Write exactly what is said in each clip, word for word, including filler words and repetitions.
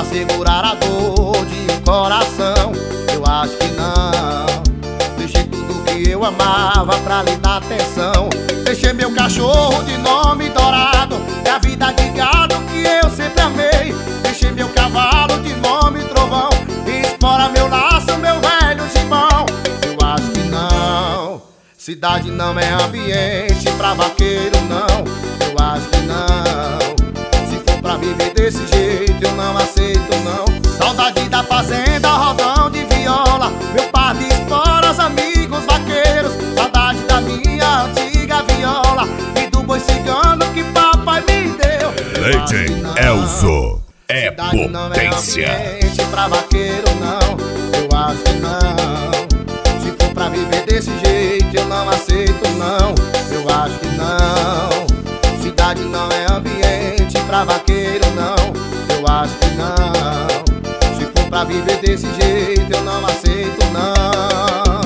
segurar a dor de um coração. Eu acho que não. Deixei tudo que eu amava pra lhe dar atenção. Deixei meu cachorro de nome Dourado e a vida de gado que eu sempre amei. Deixei meu cavalo de nome Trovão e espora meu laço, meu velho gibão. Eu acho que não. Cidade não é ambiente pra vaqueiro, não. Eu acho que não. Se for pra viver desse jeito, eu não aceito, não. Saudade da fazenda, rodão de viola, meu par de esporas, amigos vaqueiros. Saudade da minha antiga viola e do boi cigano que papai me deu. Leite Elzo é Cidade não é potência. ambiente pra vaqueiro, não. Eu acho que não. Se for pra viver desse jeito, eu não aceito, não. Eu acho que não. Cidade não é ambiente pra vaqueiro, não. Eu acho que não. Se for pra viver desse jeito, eu não aceito, não.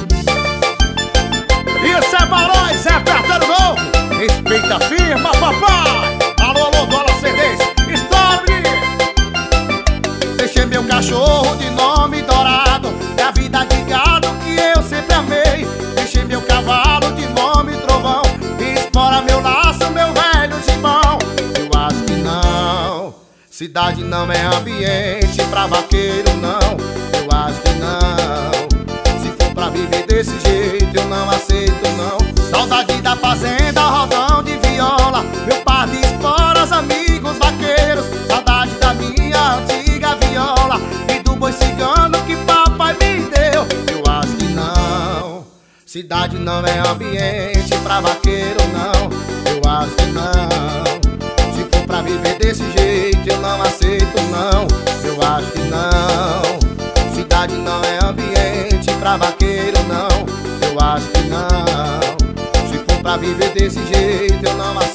Isso é Barões, é Apertando Novo. Respeita a firma, papai. Alô, alô, dólar C Ds. Estoura, menino. Deixei meu cachorro de nome Dourado e a vida de gado que eu sempre amei. Deixei meu cavalo de nome Trovão e espora meu laço, meu velho gibão. Eu acho que não. Cidade não é ambiente pra vaqueiro, não. Eu acho que não. Se for pra viver desse jeito, eu não aceito, não. Saudade da fazenda, rodão de viola, meu par de esporas, amigos vaqueiros. Saudade da minha antiga viola e do boi cigano que papai me deu. Eu acho que não. Cidade não é ambiente pra vaqueiro, não. Eu acho que não. Se for pra viver desse jeito, eu não aceito, não. Eu acho que não. Cidade não é ambiente pra vaqueiro, não. Eu acho que não. Se for pra viver desse jeito, eu não aceito.